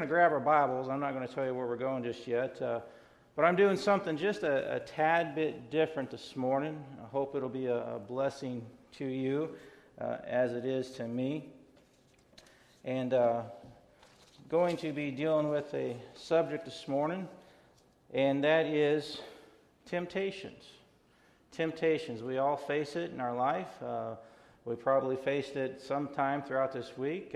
going to grab our Bibles. I'm not going to tell you where we're going just yet, but I'm doing something just a tad bit different this morning. I hope it'll be a blessing to you as it is to me. And going to be dealing with a subject this morning, and that is temptations. Temptations. We all face it in our life. We probably faced it sometime throughout this week.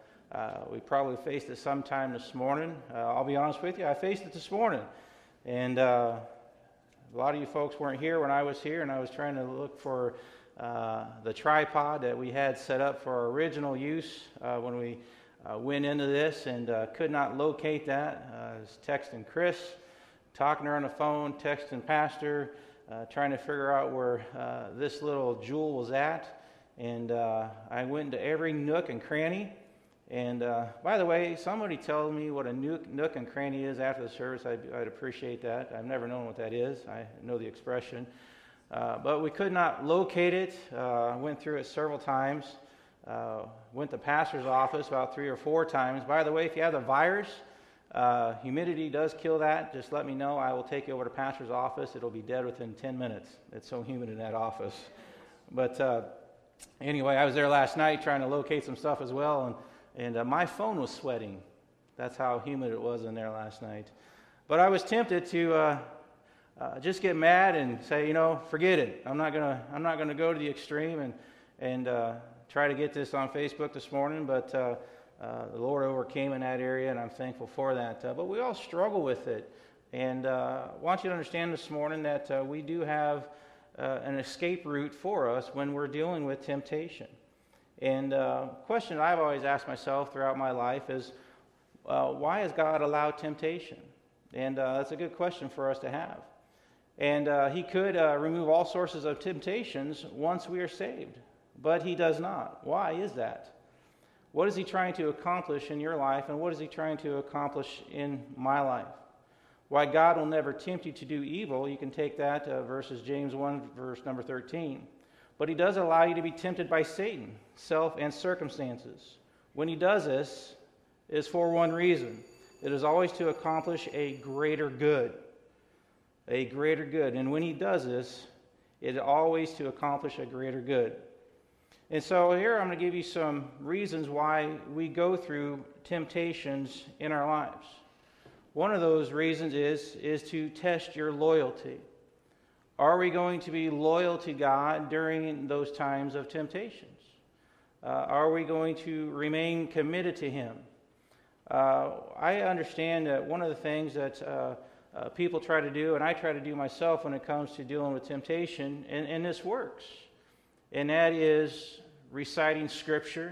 We probably faced it sometime this morning. I'll be honest with you, I faced it this morning. And a lot of you folks weren't here when I was here, and I was trying to look for the tripod that we had set up for our original use when we went into this, and could not locate that. I was texting Chris, talking to her on the phone, texting Pastor, trying to figure out where this little jewel was at. And I went into every nook and cranny. And by the way, somebody tell me what a nook and cranny is after the service. I'd appreciate that. I've never known what that is. I know the expression. But we could not locate it. Went through it several times. Went to pastor's office about 3 or 4 times. By the way, if you have the virus, humidity does kill that. Just let me know. I will take you over to pastor's office. It'll be dead within 10 minutes. It's so humid in that office. But anyway, I was there last night trying to locate some stuff as well, and my phone was sweating. That's how humid it was in there last night. But I was tempted to just get mad and say, forget it. I'm not gonna go to the extreme and try to get this on Facebook this morning. But the Lord overcame in that area, and I'm thankful for that. But we all struggle with it, and I want you to understand this morning that we do have an escape route for us when we're dealing with temptation. And the question I've always asked myself throughout my life is, why has God allowed temptation? And that's a good question for us to have. And He could remove all sources of temptations once we are saved, but He does not. Why is that? What is He trying to accomplish in your life, and what is He trying to accomplish in my life? Why God will never tempt you to do evil, you can take that verses James 1, verse number 13. But He does allow you to be tempted by Satan, self, and circumstances. When He does this, it is for one reason. It is always to accomplish a greater good. A greater good. And when He does this, it is always to accomplish a greater good. And so here I'm going to give you some reasons why we go through temptations in our lives. One of those reasons is to test your loyalty. Are we going to be loyal to God during those times of temptations? Are we going to remain committed to Him? I understand that one of the things that people try to do, and I try to do myself when it comes to dealing with temptation, and this works, and that is reciting Scripture,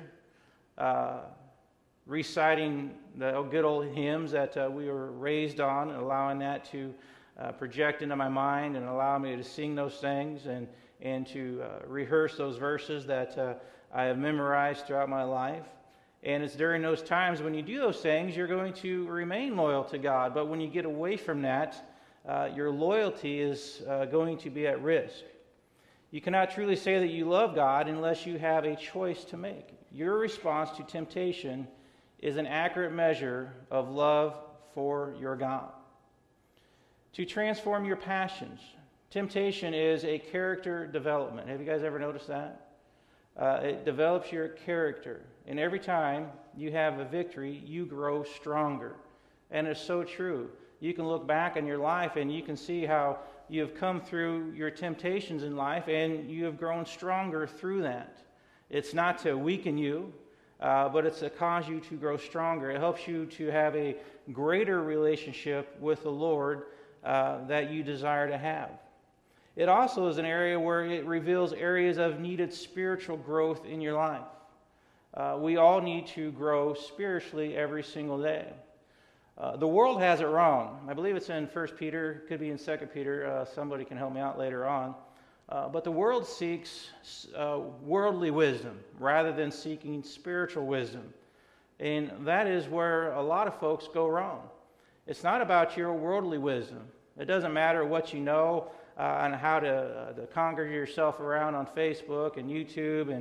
reciting the good old hymns that we were raised on, and allowing that to project into my mind and allow me to sing those things and to rehearse those verses that I have memorized throughout my life. And it's during those times when you do those things, you're going to remain loyal to God. But when you get away from that, your loyalty is going to be at risk. You cannot truly say that you love God unless you have a choice to make. Your response to temptation is an accurate measure of love for your God. To transform your passions. Temptation is a character development. Have you guys ever noticed that? It develops your character. And every time you have a victory, you grow stronger. And it's so true. You can look back on your life and you can see how you have come through your temptations in life and you have grown stronger through that. It's not to weaken you, but it's to cause you to grow stronger. It helps you to have a greater relationship with the Lord that you desire to have. It also is an area where it reveals areas of needed spiritual growth in your life. We all need to grow spiritually every single day. The world has it wrong. I believe it's in 1 Peter, could be in 2 Peter. Somebody can help me out later on. But the world seeks worldly wisdom rather than seeking spiritual wisdom. And that is where a lot of folks go wrong. It's not about your worldly wisdom. It doesn't matter what you know on how to conquer yourself around on Facebook and YouTube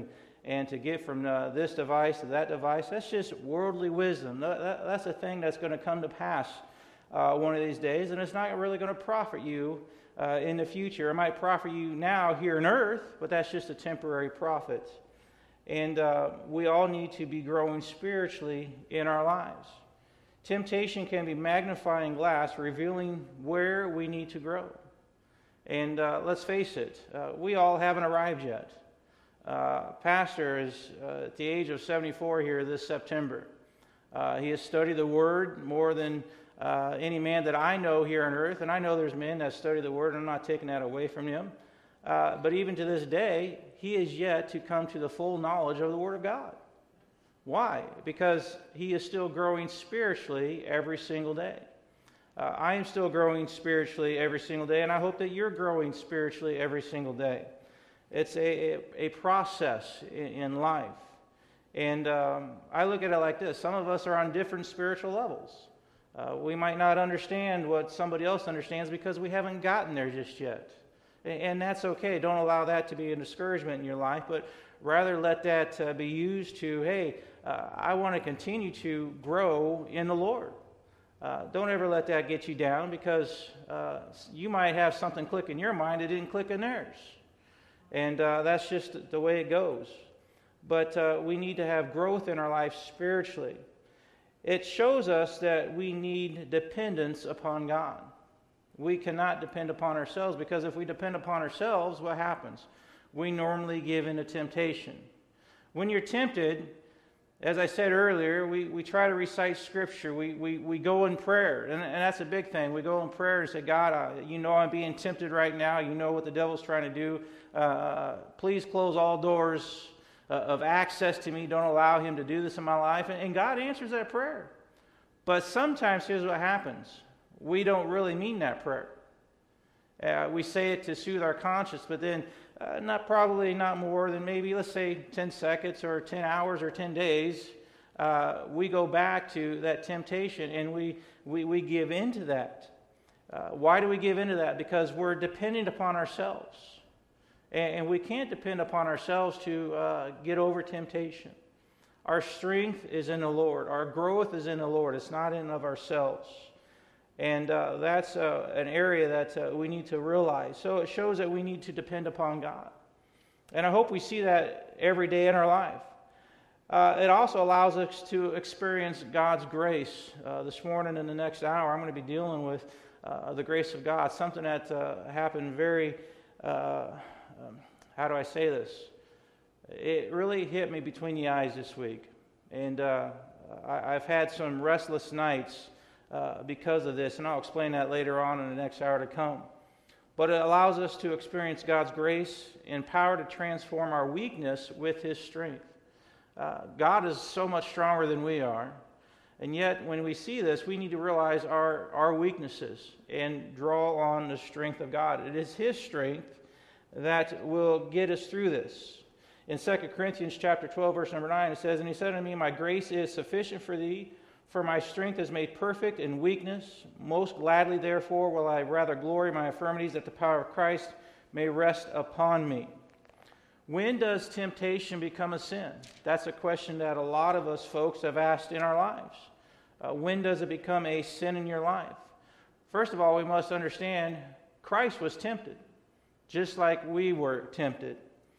and to get from this device to that device, that's just worldly wisdom. That's a thing that's going to come to pass one of these days, and it's not really going to profit you in the future. It might profit you now here on earth, but that's just a temporary profit. And we all need to be growing spiritually in our lives. Temptation can be magnifying glass, revealing where we need to grow. And let's face it, we all haven't arrived yet. Pastor is at the age of 74 here this September. He has studied the Word more than any man that I know here on earth, and I know there's men that study the Word, and I'm not taking that away from him. But even to this day, he is yet to come to the full knowledge of the Word of God. Why? Because he is still growing spiritually every single day. I am still growing spiritually every single day, and I hope that you're growing spiritually every single day. It's a process in life. And I look at it like this. Some of us are on different spiritual levels. We might not understand what somebody else understands because we haven't gotten there just yet. And that's okay. Don't allow that to be a discouragement in your life, but rather let that be used to, hey, I want to continue to grow in the Lord. Don't ever let that get you down, because you might have something click in your mind that didn't click in theirs. And that's just the way it goes. But we need to have growth in our life spiritually. It shows us that we need dependence upon God. We cannot depend upon ourselves, because if we depend upon ourselves, what happens? We normally give in to temptation. When you're tempted, as I said earlier, we try to recite Scripture. We go in prayer, and that's a big thing. We go in prayer and say, God, you know I'm being tempted right now. You know what the devil's trying to do. Please close all doors of access to me. Don't allow him to do this in my life. And God answers that prayer. But sometimes, here's what happens. We don't really mean that prayer. We say it to soothe our conscience, but then probably not more than maybe, let's say, 10 seconds or 10 hours or 10 days, we go back to that temptation and we give into that. Why do we give into that? Because we're dependent upon ourselves. And we can't depend upon ourselves to get over temptation. Our strength is in the Lord. Our growth is in the Lord. It's not in and of ourselves. And that's an area that we need to realize. So it shows that we need to depend upon God. And I hope we see that every day in our life. It also allows us to experience God's grace. This morning in the next hour, I'm going to be dealing with the grace of God, something that happened very, how do I say this? It really hit me between the eyes this week. And I've had some restless nights because of this, and I'll explain that later on in the next hour to come. But it allows us to experience God's grace and power to transform our weakness with His strength. God is so much stronger than we are, and yet when we see this, we need to realize our weaknesses and draw on the strength of God. It is His strength that will get us through this. In 2 Corinthians chapter 12, verse number 9, it says, "And He said unto me, My grace is sufficient for thee, for my strength is made perfect in weakness. Most gladly, therefore, will I rather glory in my infirmities, that the power of Christ may rest upon me." When does temptation become a sin? That's a question that a lot of us folks have asked in our lives. When does it become a sin in your life? First of all, we must understand Christ was tempted, just like we were tempted.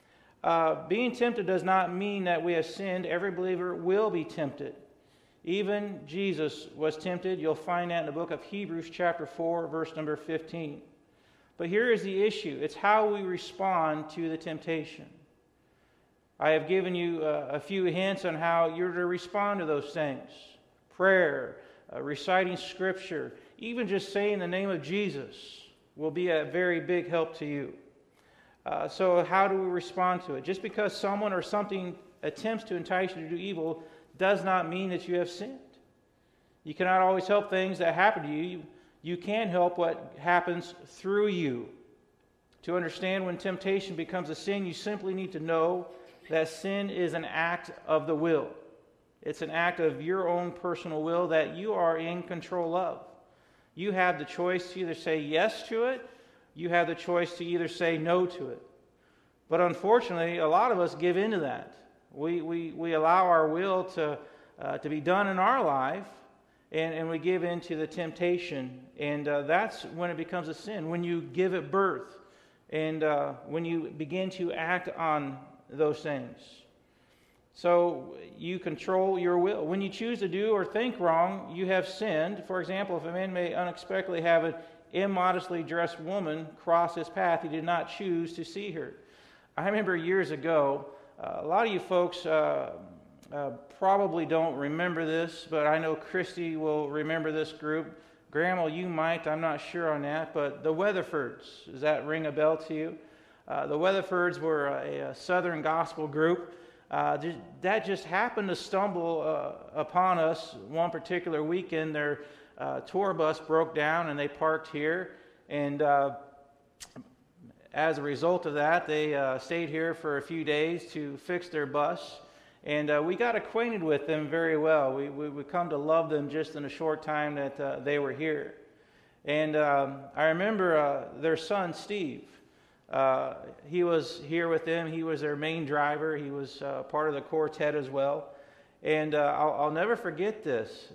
Being tempted does not mean that we have sinned. Every believer will be tempted. Even Jesus was tempted. You'll find that in the book of Hebrews chapter 4, verse number 15. But here is the issue. It's how we respond to the temptation. I have given you a few hints on how you're to respond to those things. Prayer, reciting Scripture, even just saying the name of Jesus will be a very big help to you. So how do we respond to it? Just because someone or something attempts to entice you to do evil does not mean that you have sinned. You cannot always help things that happen to you. You can help what happens through you. To understand when temptation becomes a sin, you simply need to know that sin is an act of the will. It's an act of your own personal will that you are in control of. You have the choice to either say yes to it, you have the choice to either say no to it. But unfortunately, a lot of us give into that. We allow our will to be done in our life, and we give in to the temptation. And that's when it becomes a sin, when you give it birth, and when you begin to act on those things. So you control your will. When you choose to do or think wrong, you have sinned. For example, if a man may unexpectedly have an immodestly dressed woman cross his path, he did not choose to see her. I remember years ago, a lot of you folks probably don't remember this, but I know Christy will remember this group. Grandma, you might, I'm not sure on that, but the Weatherfords, does that ring a bell to you? The Weatherfords were a Southern gospel group. That just happened to stumble upon us one particular weekend. Their tour bus broke down and they parked here, and as a result of that, they stayed here for a few days to fix their bus, and we got acquainted with them very well. We come to love them just in a short time that they were here. And I remember their son, Steve. He was here with them. He was their main driver. He was part of the quartet as well. And I'll never forget this.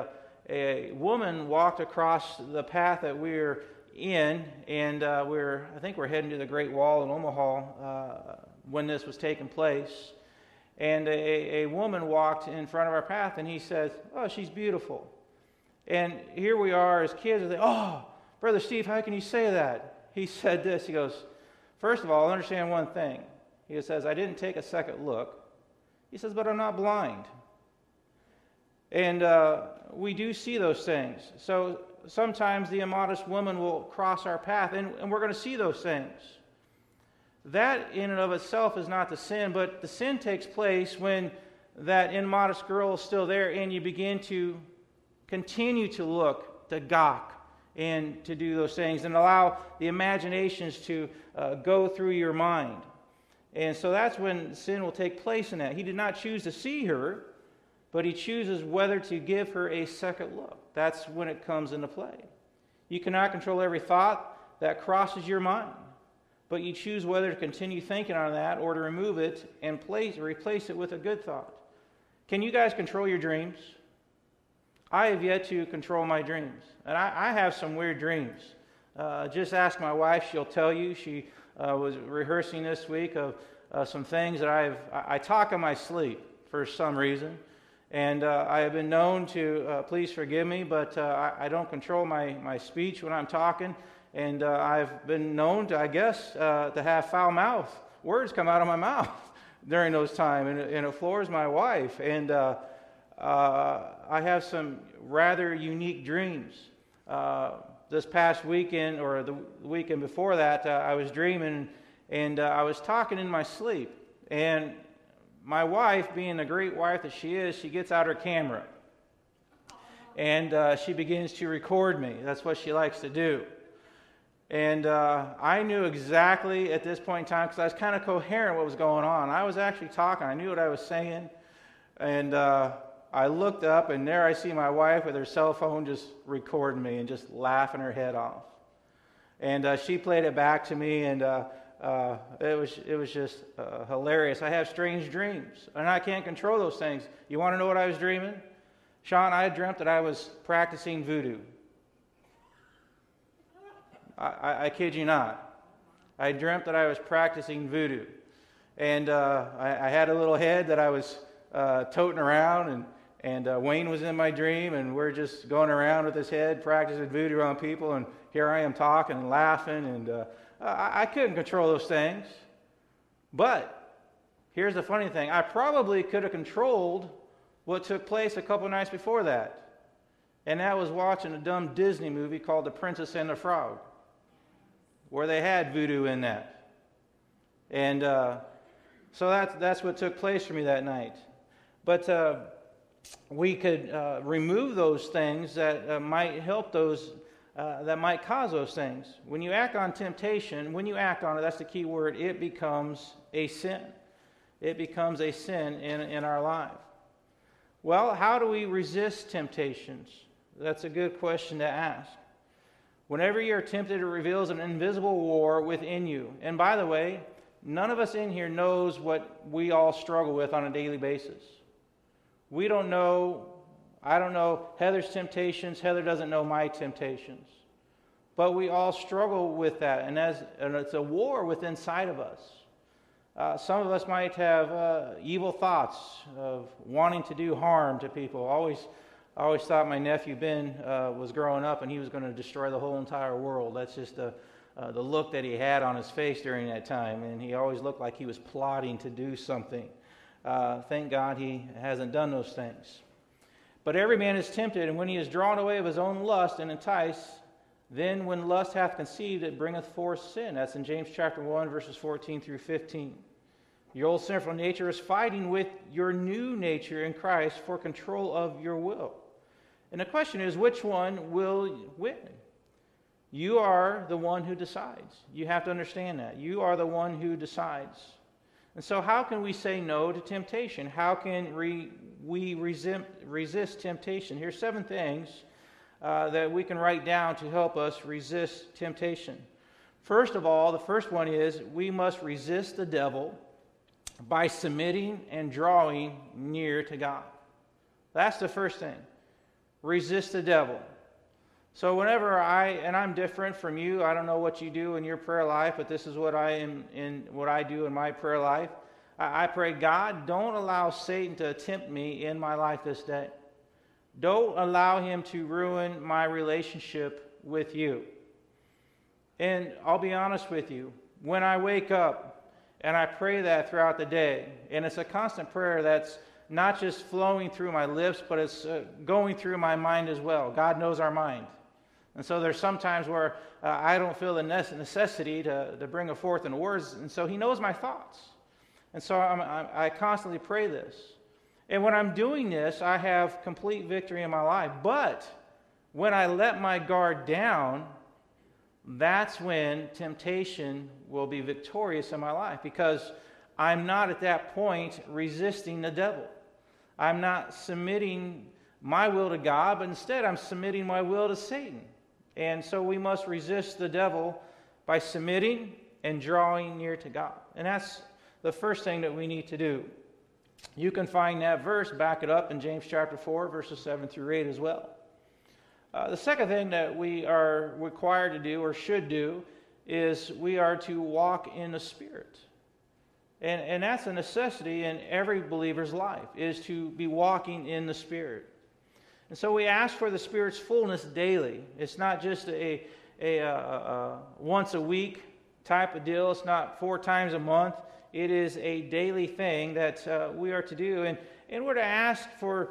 A woman walked across the path that we were in, and I think we're heading to the Great Wall in Omaha when this was taking place. And a woman walked in front of our path, and he said, "Oh, she's beautiful." And here we are as kids, and they, "Oh, Brother Steve, how can you say that?" He said this. He goes, "First of all, understand one thing." He says, "I didn't take a second look." He says, "But I'm not blind." And we do see those things. So sometimes the immodest woman will cross our path, and we're going to see those things. That in and of itself is not the sin, but the sin takes place when that immodest girl is still there and you begin to continue to look, to gawk, and to do those things, and allow the imaginations to go through your mind. And so that's when sin will take place in that. He did not choose to see her, but he chooses whether to give her a second look. That's when it comes into play. You cannot control every thought that crosses your mind, but you choose whether to continue thinking on that or to remove it and replace it with a good thought. Can you guys control your dreams? I have yet to control my dreams, and I have some weird dreams. Just ask my wife; she'll tell you. She was rehearsing this week of some things that I talk in my sleep for some reason, and I have been known to please forgive me, but I don't control my speech when I'm talking, and I've been known to, I guess, to have foul mouth words come out of my mouth during those times, and it floors my wife, and I have some rather unique dreams. This past weekend, or the weekend before that, I was dreaming, and I was talking in my sleep. And my wife, being the great wife that she is, she gets out her camera. And she begins to record me. That's what she likes to do. And I knew exactly at this point in time, because I was kind of coherent what was going on. I was actually talking. I knew what I was saying. And I looked up, and there I see my wife with her cell phone just recording me and just laughing her head off. And she played it back to me, and it was just hilarious. I have strange dreams, and I can't control those things. You want to know what I was dreaming? Sean, I dreamt that I was practicing voodoo. I kid you not. I dreamt that I was practicing voodoo. And I had a little head that I was toting around, and Wayne was in my dream, and we're just going around with his head, practicing voodoo on people, and here I am talking and laughing, and I couldn't control those things. But here's the funny thing. I probably could have controlled what took place a couple nights before that, and that was watching a dumb Disney movie called The Princess and the Frog, where they had voodoo in that. And so that's what took place for me that night. But we could remove those things that might help those, that might cause those things. When you act on temptation, when you act on it, that's the key word, it becomes a sin. It becomes a sin in our life. Well, how do we resist temptations? That's a good question to ask. Whenever you're tempted, it reveals an invisible war within you. And by the way, none of us in here knows what we all struggle with on a daily basis. We don't know, I don't know Heather's temptations. Heather doesn't know my temptations. But we all struggle with that, and it's a war within inside of us. Some of us might have evil thoughts of wanting to do harm to people. I always thought my nephew Ben was growing up and he was going to destroy the whole entire world. That's just the look that he had on his face during that time, and he always looked like he was plotting to do something. Thank God he hasn't done those things. But every man is tempted, and when he is drawn away of his own lust and enticed, then when lust hath conceived, it bringeth forth sin. That's in James chapter 1, verses 14 through 15. Your old sinful nature is fighting with your new nature in Christ for control of your will. And the question is, which one will win? You are the one who decides. You have to understand that. You are the one who decides. And so how can we say no to temptation? How can we resist temptation? Here's 7 things that we can write down to help us resist temptation. First of all, the first one is we must resist the devil by submitting and drawing near to God. That's the first thing. Resist the devil. So whenever I'm different from you, I don't know what you do in your prayer life, but this is what I do in my prayer life. I pray, God, don't allow Satan to tempt me in my life this day. Don't allow him to ruin my relationship with you. And I'll be honest with you, when I wake up, and I pray that throughout the day, and it's a constant prayer that's not just flowing through my lips, but it's going through my mind as well. God knows our mind. And so there's some times where I don't feel the necessity to bring it forth in words, and so he knows my thoughts. And so I constantly pray this. And when I'm doing this, I have complete victory in my life. But when I let my guard down, that's when temptation will be victorious in my life, because I'm not at that point resisting the devil. I'm not submitting my will to God, but instead I'm submitting my will to Satan. And so we must resist the devil by submitting and drawing near to God. And that's the first thing that we need to do. You can find that verse, back it up in James chapter 4, verses 7 through 8 as well. The second thing that we are required to do or should do is we are to walk in the Spirit. And that's a necessity in every believer's life, is to be walking in the Spirit. And so we ask for the Spirit's fullness daily. It's not just a once a week type of deal. It's not 4 times a month. It is a daily thing that we are to do. And we're to ask for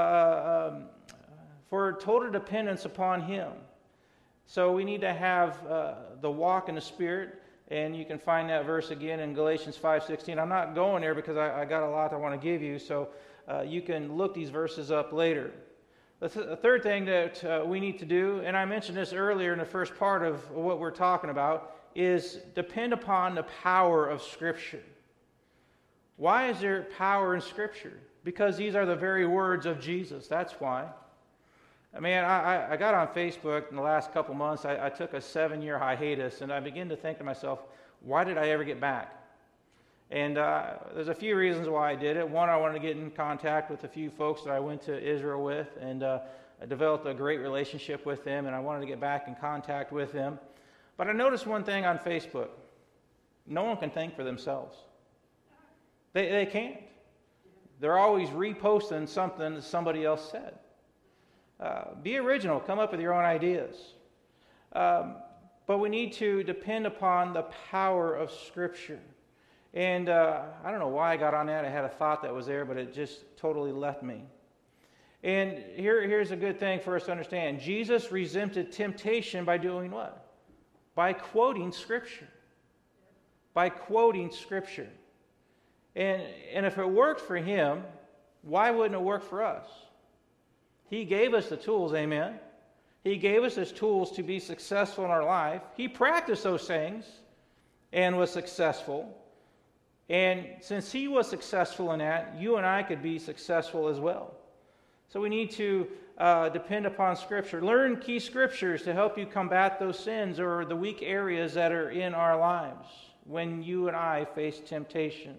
total dependence upon Him. So we need to have the walk in the Spirit, and you can find that verse again in Galatians 5:16. I'm not going there because I got a lot I want to give you, so you can look these verses up later. The third thing that we need to do, and I mentioned this earlier in the first part of what we're talking about, is depend upon the power of Scripture. Why is there power in Scripture? Because these are the very words of Jesus. That's why. I mean, I got on Facebook in the last couple months. I took a 7-year hiatus, and I began to think to myself, why did I ever get back? And there's a few reasons why I did it. One, I wanted to get in contact with a few folks that I went to Israel with, and I developed a great relationship with them, and I wanted to get back in contact with them. But I noticed one thing on Facebook. No one can think for themselves. They can't. They're always reposting something that somebody else said. Be original. Come up with your own ideas. But we need to depend upon the power of Scripture. And I don't know why I got on that. I had a thought that was there, but it just totally left me. And here's a good thing for us to understand. Jesus resisted temptation by doing what? By quoting Scripture. By quoting Scripture. And if it worked for him, why wouldn't it work for us? He gave us the tools, amen? He gave us his tools to be successful in our life. He practiced those things and was successful. And since he was successful in that, you and I could be successful as well. So we need to depend upon Scripture. Learn key Scriptures to help you combat those sins or the weak areas that are in our lives. when you and I face temptation.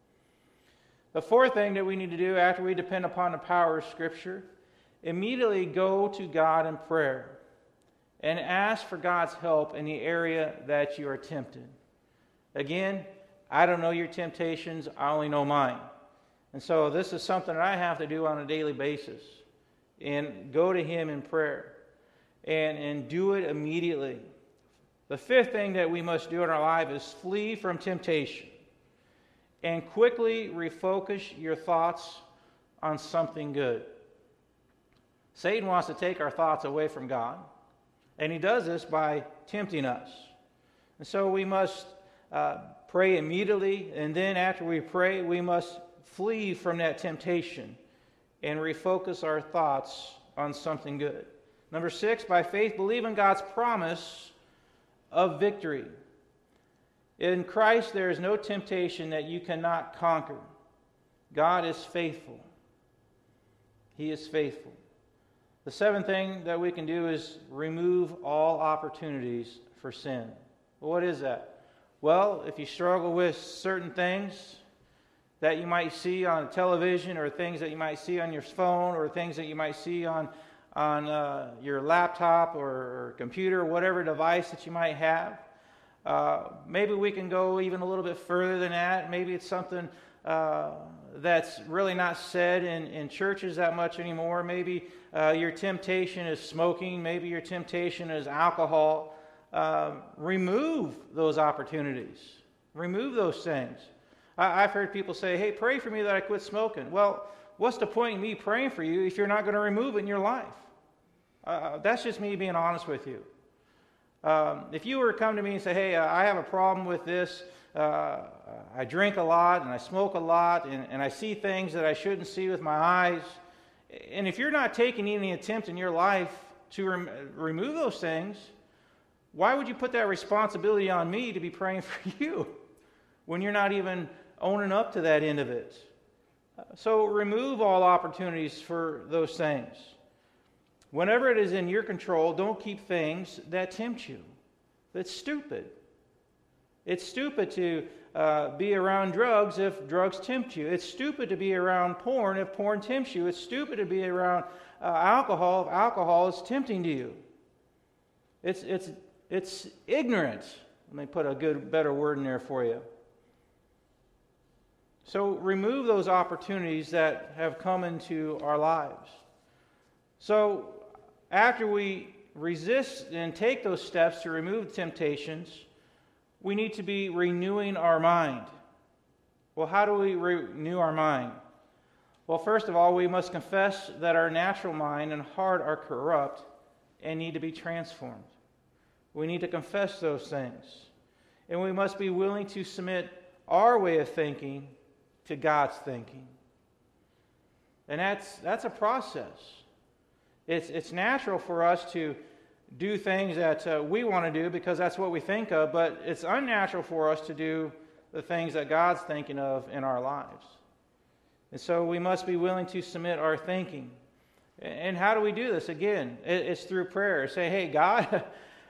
The fourth thing that we need to do after we depend upon the power of Scripture, immediately go to God in prayer and ask for God's help in the area that you are tempted. Again, I don't know your temptations, I only know mine. And so this is something that I have to do on a daily basis. And go to Him in prayer. And do it immediately. The fifth thing that we must do in our life is flee from temptation. And quickly refocus your thoughts on something good. Satan wants to take our thoughts away from God. And he does this by tempting us. And so we must pray immediately. And then after we pray, we must flee from that temptation and refocus our thoughts on something good. Number 6, by faith, believe in God's promise of victory. In Christ, there is no temptation that you cannot conquer. God is faithful. He is faithful. The seventh thing that we can do is remove all opportunities for sin. Well, what is that? Well, if you struggle with certain things that you might see on television, or things that you might see on your phone, or things that you might see on your laptop or computer, whatever device that you might have, maybe we can go even a little bit further than that. Maybe it's something that's really not said in churches that much anymore. Maybe your temptation is smoking. Maybe your temptation is alcohol. Remove those opportunities. Remove those things. I've heard people say, hey, pray for me that I quit smoking. Well, what's the point in me praying for you if you're not going to remove it in your life? That's just me being honest with you. If you were to come to me and say, hey, I have a problem with this, I drink a lot and I smoke a lot and I see things that I shouldn't see with my eyes, and if you're not taking any attempt in your life to remove those things, why would you put that responsibility on me to be praying for you when you're not even owning up to that end of it? So remove all opportunities for those things. Whenever it is in your control, don't keep things that tempt you. That's stupid. It's stupid to be around drugs if drugs tempt you. It's stupid to be around porn if porn tempts you. It's stupid to be around alcohol if alcohol is tempting to you. It's ignorant. Let me put a better word in there for you. So remove those opportunities that have come into our lives. So after we resist and take those steps to remove temptations, we need to be renewing our mind. Well, how do we renew our mind? Well, first of all, we must confess that our natural mind and heart are corrupt and need to be transformed. We need to confess those things. And we must be willing to submit our way of thinking to God's thinking. And that's a process. It's natural for us to do things that we want to do because that's what we think of, but it's unnatural for us to do the things that God's thinking of in our lives. And so we must be willing to submit our thinking. And how do we do this? Again, it's through prayer. Say, hey, God,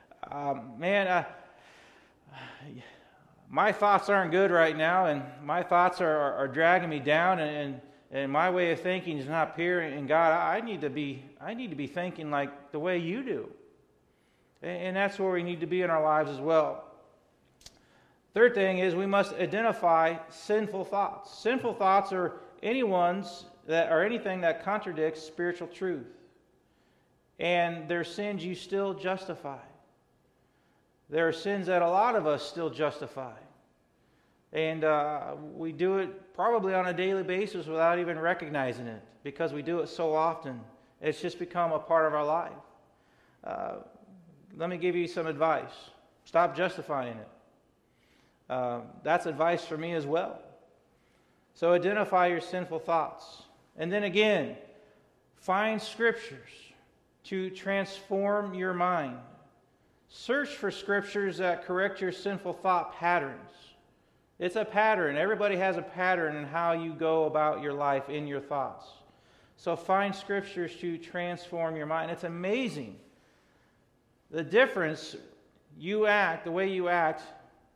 my thoughts aren't good right now, and my thoughts are dragging me down, and my way of thinking is not pure. And God, I need to be thinking like the way you do. And that's where we need to be in our lives as well. Third thing is we must identify sinful thoughts. Sinful thoughts are anything that contradicts spiritual truth. And they're sins you still justify. There are sins that a lot of us still justify. And we do it probably on a daily basis without even recognizing it because we do it so often. It's just become a part of our life. Let me give you some advice. Stop justifying it. That's advice for me as well. So identify your sinful thoughts. And then again, find scriptures to transform your mind. Search for scriptures that correct your sinful thought patterns. It's a pattern. Everybody has a pattern in how you go about your life in your thoughts. So find scriptures to transform your mind. It's amazing the difference the way you act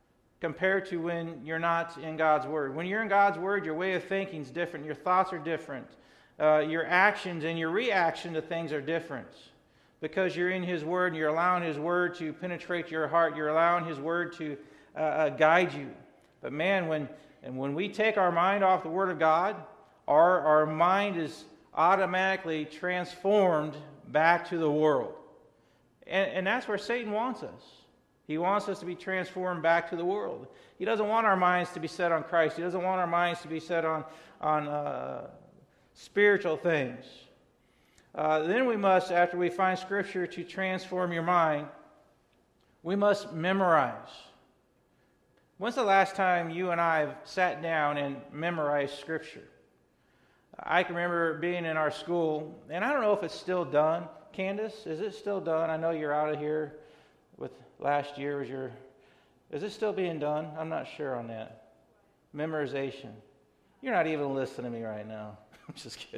compared to when you're not in God's Word. When you're in God's Word, your way of thinking is different. Your thoughts are different. Your actions and your reaction to things are different. Because you're in His Word and you're allowing His Word to penetrate your heart. You're allowing His Word to guide you. But man, when we take our mind off the Word of God, our mind is automatically transformed back to the world. And that's where Satan wants us. He wants us to be transformed back to the world. He doesn't want our minds to be set on Christ. He doesn't want our minds to be set on spiritual things. Then we must, after we find Scripture to transform your mind, we must memorize. When's the last time you and I have sat down and memorized Scripture? I can remember being in our school, and I don't know if it's still done. Candace, is it still done? I know you're out of here with last year. Is it still being done? I'm not sure on that. Memorization. You're not even listening to me right now. I'm just kidding.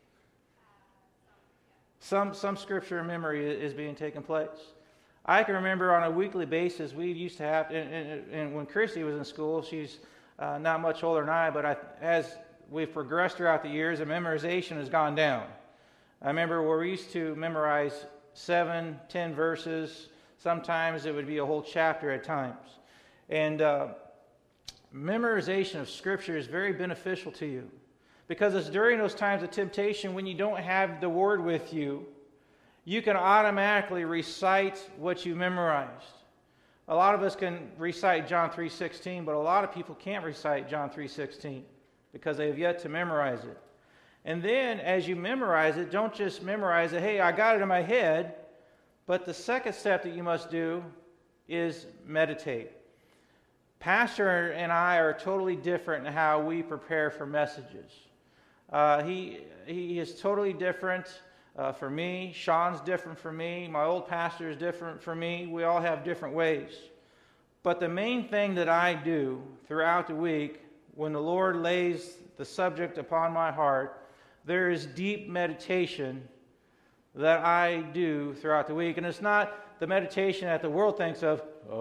Some Scripture memory is being taken place. I can remember on a weekly basis, we used to have, and when Christy was in school, she's not much older than I, but as we've progressed throughout the years, the memorization has gone down. I remember where we used to memorize 7, 10 verses. Sometimes it would be a whole chapter at times. And memorization of Scripture is very beneficial to you. Because it's during those times of temptation when you don't have the Word with you, you can automatically recite what you memorized. A lot of us can recite John 3:16, but a lot of people can't recite John 3:16 because they have yet to memorize it. And then as you memorize it, don't just memorize it, hey, I got it in my head, but the second step that you must do is meditate. Pastor and I are totally different in how we prepare for messages. He is totally different for me. Sean's different for me. My old pastor is different for me. We all have different ways. But the main thing that I do throughout the week, when the Lord lays the subject upon my heart, there is deep meditation that I do throughout the week. And it's not the meditation that the world thinks of,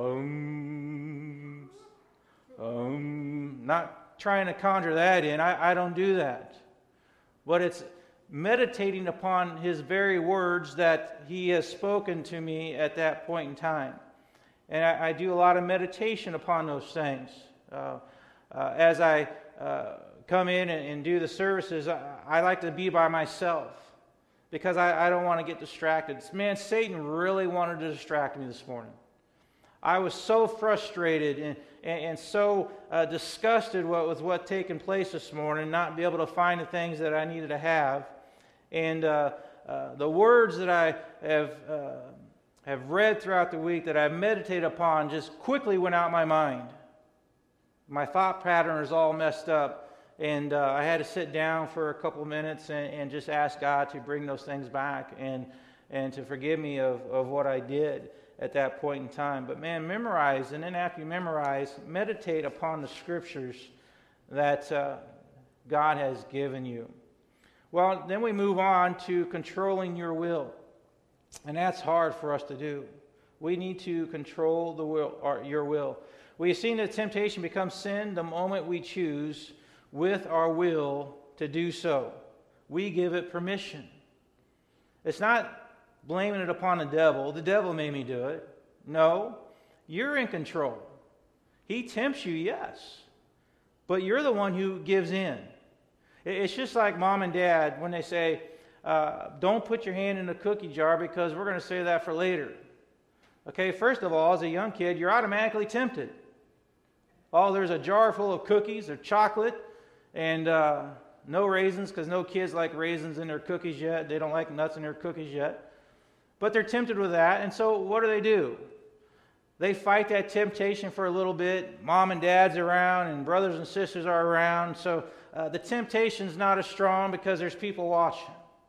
not trying to conjure that in. I don't do that. But it's meditating upon His very words that He has spoken to me at that point in time. And I do a lot of meditation upon those things. As I come in and do the services, I like to be by myself because I don't want to get distracted. Man, Satan really wanted to distract me this morning. I was so frustrated and so disgusted with what taken place this morning, not be able to find the things that I needed to have. And the words that I have read throughout the week, that I've meditated upon, just quickly went out my mind. My thought pattern is all messed up. And I had to sit down for a couple of minutes and just ask God to bring those things back and to forgive me of what I did at that point in time. But man, memorize, and then after you memorize, meditate upon the Scriptures that God has given you. Well, then we move on to controlling your will. And that's hard for us to do. We need to control the will, or your will. We have seen that temptation becomes sin the moment we choose with our will to do so. We give it permission. It's not blaming it upon the devil. The devil made me do it. No, you're in control. He tempts you, yes, but you're the one who gives in. It's just like mom and dad when they say, don't put your hand in the cookie jar because we're going to save that for later. Okay, first of all, as a young kid, you're automatically tempted. Oh, there's a jar full of cookies or chocolate and no raisins because no kids like raisins in their cookies yet. They don't like nuts in their cookies yet. But they're tempted with that, and so what do? They fight that temptation for a little bit. Mom and dad's around, and brothers and sisters are around, so the temptation's not as strong because there's people watching.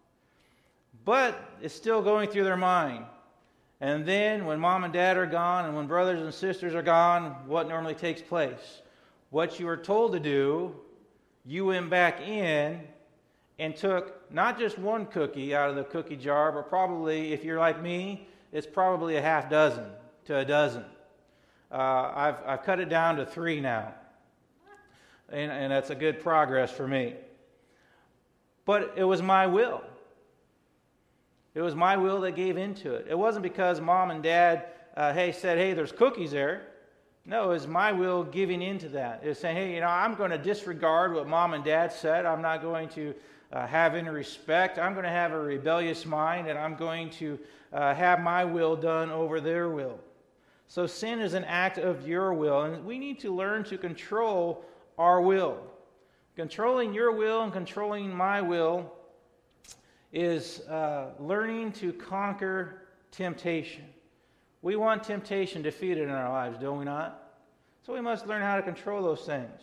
But it's still going through their mind. And then when mom and dad are gone, and when brothers and sisters are gone, what normally takes place? What you were told to do, you went back in and took not just one cookie out of the cookie jar, but probably, if you're like me, it's probably a half dozen to a dozen. I've cut it down to 3 now, and that's a good progress for me. But it was my will. It was my will that gave into it. It wasn't because Mom and Dad said, hey, there's cookies there. No, it was my will giving into that. It was saying, hey, I'm going to disregard what Mom and Dad said. I'm not going to have any respect. I'm going to have a rebellious mind, and I'm going to have my will done over their will. So sin is an act of your will, and we need to learn to control our will. Controlling your will and controlling my will is learning to conquer temptation. We want temptation defeated in our lives, don't we not? So we must learn how to control those things.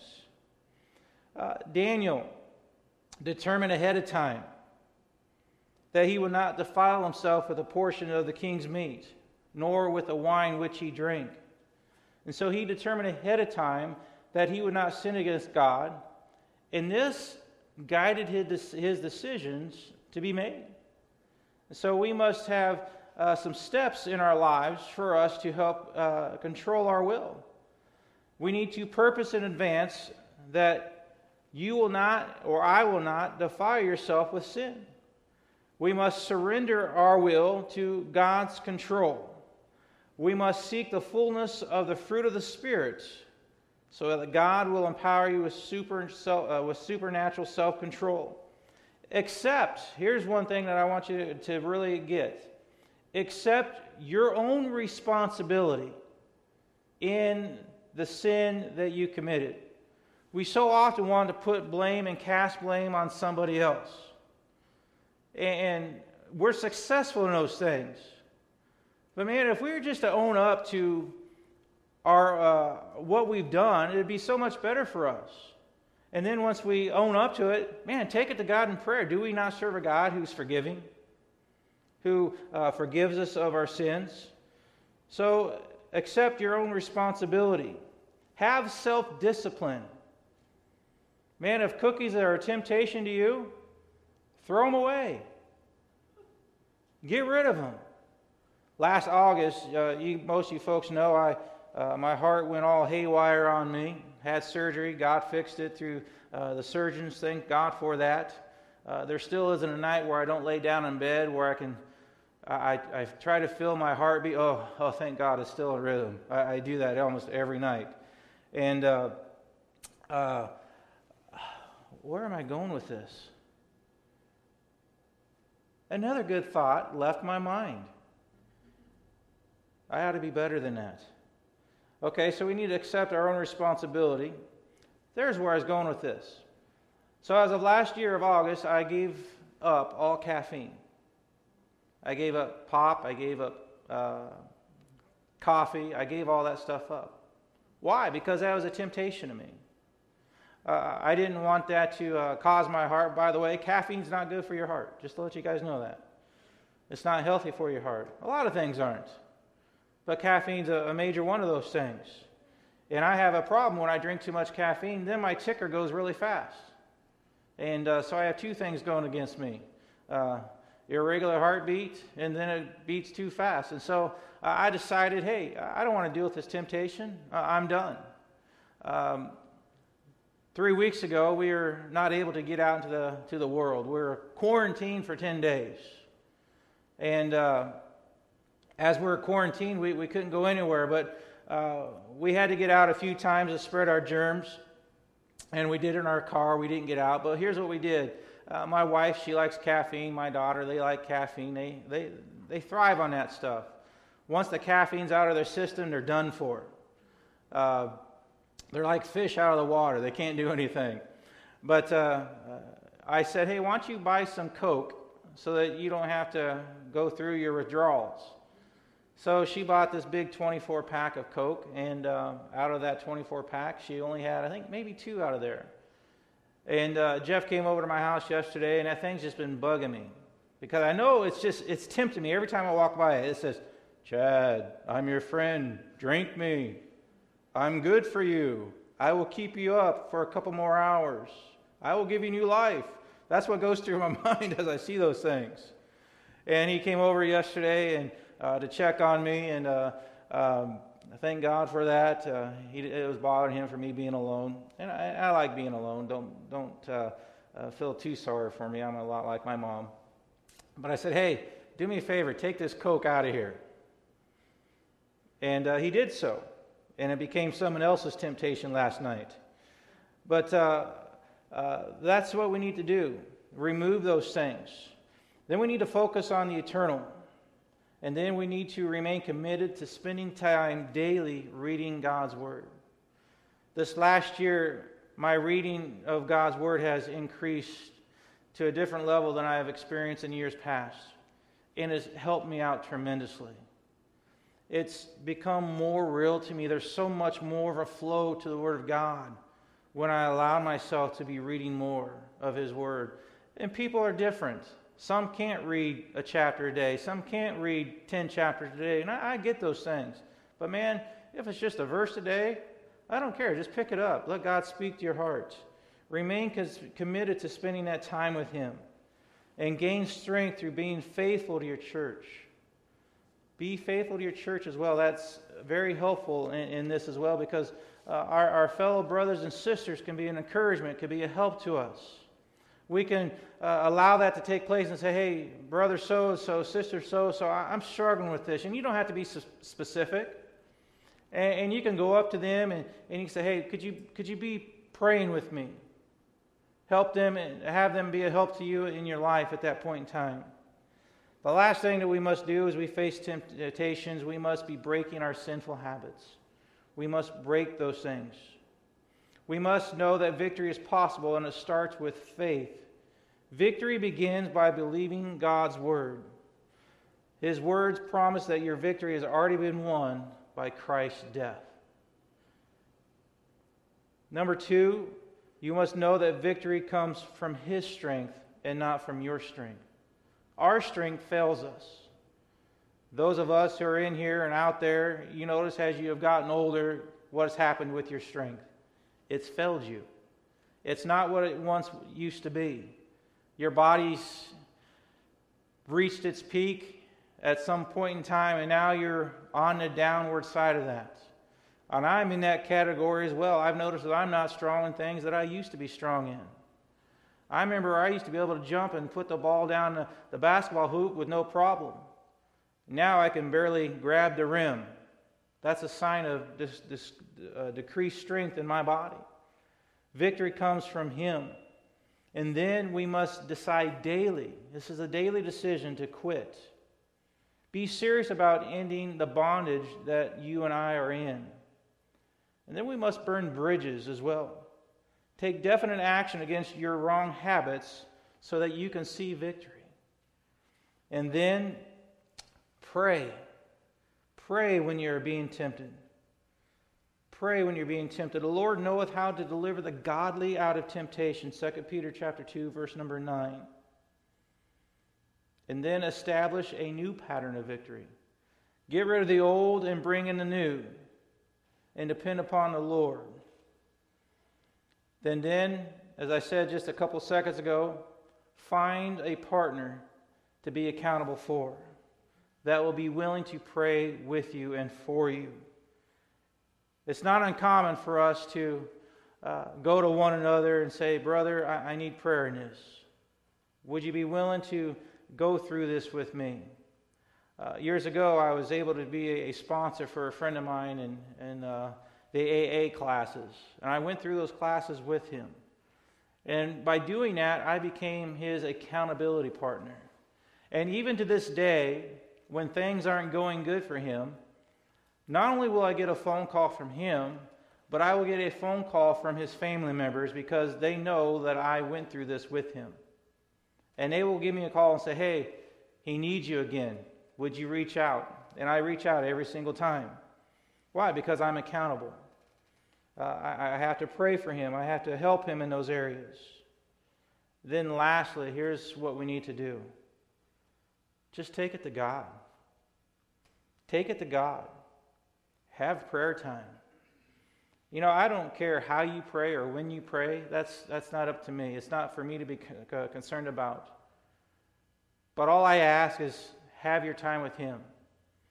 Daniel determined ahead of time that he would not defile himself with a portion of the king's meat, nor with the wine which he drank. And so he determined ahead of time that he would not sin against God, and this guided his decisions to be made. So we must have some steps in our lives for us to help control our will. We need to purpose in advance that you will not, or I will not, defile yourself with sin. We must surrender our will to God's control. We must seek the fullness of the fruit of the Spirit so that God will empower you with supernatural self-control. Except, here's one thing that I want you to really get. Accept your own responsibility in the sin that you committed. We so often want to put blame and cast blame on somebody else. And we're successful in those things. But man, if we were just to own up to our what we've done, it would be so much better for us. And then once we own up to it, man, take it to God in prayer. Do we not serve a God who's forgiving? Who forgives us of our sins? So accept your own responsibility. Have self-discipline. Man, if cookies are a temptation to you, throw them away. Get rid of them. Last August, most of you folks know, my heart went all haywire on me. Had surgery. God fixed it through the surgeons. Thank God for that. There still isn't a night where I don't lay down in bed where I can. I try to feel my heartbeat. Oh, thank God, it's still in rhythm. I do that almost every night. And where am I going with this? Another good thought left my mind. I ought to be better than that. Okay, so we need to accept our own responsibility. There's where I was going with this. So as of last year of August, I gave up all caffeine. I gave up pop. I gave up coffee. I gave all that stuff up. Why? Because that was a temptation to me. I didn't want that to cause my heart. By the way, caffeine's not good for your heart. Just to let you guys know that. It's not healthy for your heart. A lot of things aren't. But caffeine's a major one of those things. And I have a problem when I drink too much caffeine. Then my ticker goes really fast. And so I have 2 things going against me. Irregular heartbeat, and then it beats too fast. And so I decided, hey, I don't want to deal with this temptation. I'm done. 3 weeks ago, we were not able to get out into the world. We were quarantined for 10 days. And as we were quarantined, we couldn't go anywhere, but we had to get out a few times to spread our germs. And we did it in our car. We didn't get out. But here's what we did. My wife, she likes caffeine. My daughter, they like caffeine. They thrive on that stuff. Once the caffeine's out of their system, they're done for. They're like fish out of the water. They can't do anything. But I said, hey, why don't you buy some Coke so that you don't have to go through your withdrawals? So she bought this big 24-pack of Coke, and out of that 24-pack, she only had, I think, maybe 2 out of there. And Jeff came over to my house yesterday, and that thing's just been bugging me. Because I know it's tempting me. Every time I walk by it, it says, Chad, I'm your friend. Drink me. I'm good for you. I will keep you up for a couple more hours. I will give you new life. That's what goes through my mind as I see those things. And he came over yesterday and to check on me, and thank God for that. It was bothering him for me being alone, and I like being alone. Don't feel too sorry for me. I'm a lot like my mom. But I said, hey, do me a favor, take this Coke out of here. And he did so, and it became someone else's temptation last night. But that's what we need to do. Remove those things. Then we need to focus on the eternal. And then we need to remain committed to spending time daily reading God's Word. This last year, my reading of God's Word has increased to a different level than I have experienced in years past. And has helped me out tremendously. It's become more real to me. There's so much more of a flow to the Word of God when I allow myself to be reading more of His Word. And people are different. Some can't read a chapter a day. Some can't read 10 chapters a day. And I get those things. But man, if it's just a verse a day, I don't care. Just pick it up. Let God speak to your heart. Remain committed to spending that time with Him. And gain strength through being faithful to your church. Be faithful to your church as well. That's very helpful in this as well, because our fellow brothers and sisters can be an encouragement, can be a help to us. We can allow that to take place and say, hey, brother so-and-so, sister so-and-so, I'm struggling with this. And you don't have to be specific. And you can go up to them and you can say, hey, could you be praying with me? Help them and have them be a help to you in your life at that point in time. The last thing that we must do as we face temptations, we must be breaking our sinful habits. We must break those things. We must know that victory is possible, and it starts with faith. Victory begins by believing God's Word. His words promise that your victory has already been won by Christ's death. Number 2, you must know that victory comes from His strength and not from your strength. Our strength fails us. Those of us who are in here and out there, you notice as you have gotten older, what has happened with your strength. It's failed you. It's not what it once used to be. Your body's reached its peak at some point in time, and now you're on the downward side of that. And I'm in that category as well. I've noticed that I'm not strong in things that I used to be strong in. I remember I used to be able to jump and put the ball down the basketball hoop with no problem. Now I can barely grab the rim. That's a sign of decreased strength in my body. Victory comes from Him. And then we must decide daily. This is a daily decision to quit. Be serious about ending the bondage that you and I are in. And then we must burn bridges as well. Take definite action against your wrong habits so that you can see victory. And then pray. Pray when you're being tempted. Pray when you're being tempted. The Lord knoweth how to deliver the godly out of temptation. 2 Peter chapter 2, verse number 9. And then establish a new pattern of victory. Get rid of the old and bring in the new. And depend upon the Lord. Then, as I said just a couple seconds ago, find a partner to be accountable for that will be willing to pray with you and for you. It's not uncommon for us to go to one another and say, brother, I need prayer in this. Would you be willing to go through this with me? Years ago, I was able to be a sponsor for a friend of mine in the AA classes. And I went through those classes with him. And by doing that, I became his accountability partner. And even to this day, when things aren't going good for him, not only will I get a phone call from him, but I will get a phone call from his family members because they know that I went through this with him. And they will give me a call and say, hey, he needs you again. Would you reach out? And I reach out every single time. Why? Because I'm accountable. I have to pray for him. I have to help him in those areas. Then lastly, here's what we need to do. Just take it to God. Take it to God. Have prayer time. You know, I don't care how you pray or when you pray. That's not up to me. It's not for me to be concerned about. But all I ask is have your time with him.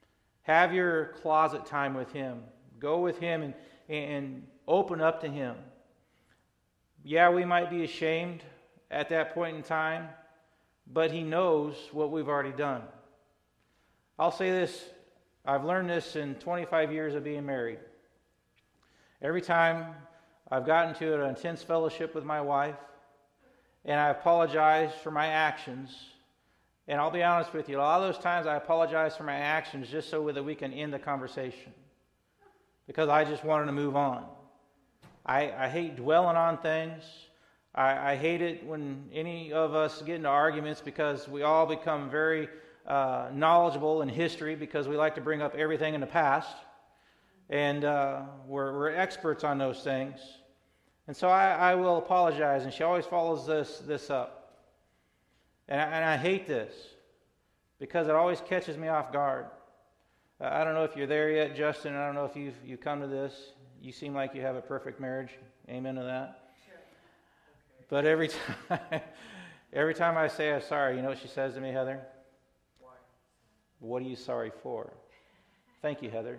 Have your closet time with Him. Go with Him and open up to Him. Yeah, we might be ashamed at that point in time, but He knows what we've already done. I'll say this, I've learned this in 25 years of being married. Every time I've gotten to an intense fellowship with my wife, and I apologize for my actions, and I'll be honest with you, a lot of those times I apologize for my actions just so that we can end the conversation, because I just wanted to move on. I hate dwelling on things. I hate it when any of us get into arguments, because we all become very knowledgeable in history because we like to bring up everything in the past. And we're experts on those things. And so I will apologize, and she always follows this up. And I hate this because it always catches me off guard. I don't know if you're there yet, Justin. I don't know if you've come to this. You seem like you have a perfect marriage. Amen to that. Sure. Okay. But every time I say I'm sorry, you know what she says to me, Heather? Why? What are you sorry for? Thank you, Heather.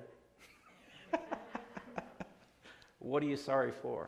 What are you sorry for?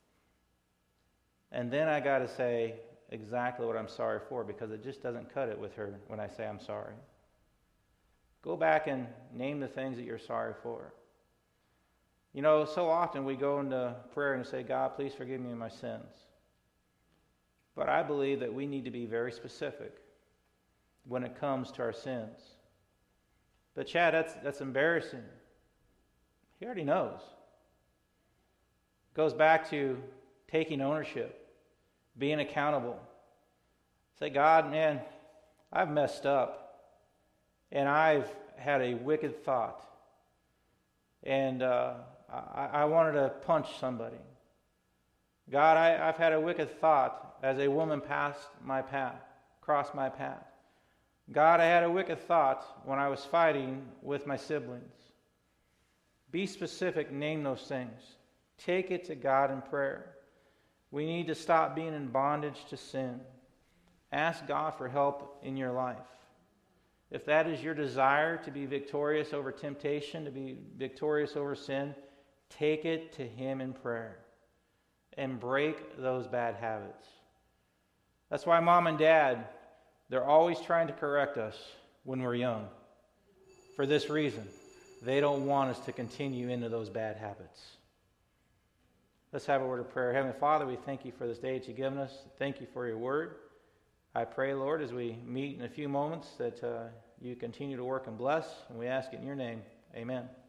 And then I got to say exactly what I'm sorry for, because it just doesn't cut it with her when I say I'm sorry. Go back and name the things that you're sorry for. You know, so often we go into prayer and say, God, please forgive me of my sins. But I believe that we need to be very specific when it comes to our sins. But Chad, that's embarrassing. He already knows. It goes back to taking ownership, being accountable. Say, God, man, I've messed up, and I've had a wicked thought, and I wanted to punch somebody. God, I've had a wicked thought as a woman crossed my path. God, I had a wicked thought when I was fighting with my siblings. Be specific, name those things. Take it to God in prayer. We need to stop being in bondage to sin. Ask God for help in your life. If that is your desire to be victorious over temptation, to be victorious over sin, take it to Him in prayer and break those bad habits. That's why Mom and Dad, they're always trying to correct us when we're young. For this reason, they don't want us to continue into those bad habits. Let's have a word of prayer. Heavenly Father, we thank You for this day that You've given us. Thank You for Your word. I pray, Lord, as we meet in a few moments, that You continue to work and bless, and we ask it in Your name. Amen.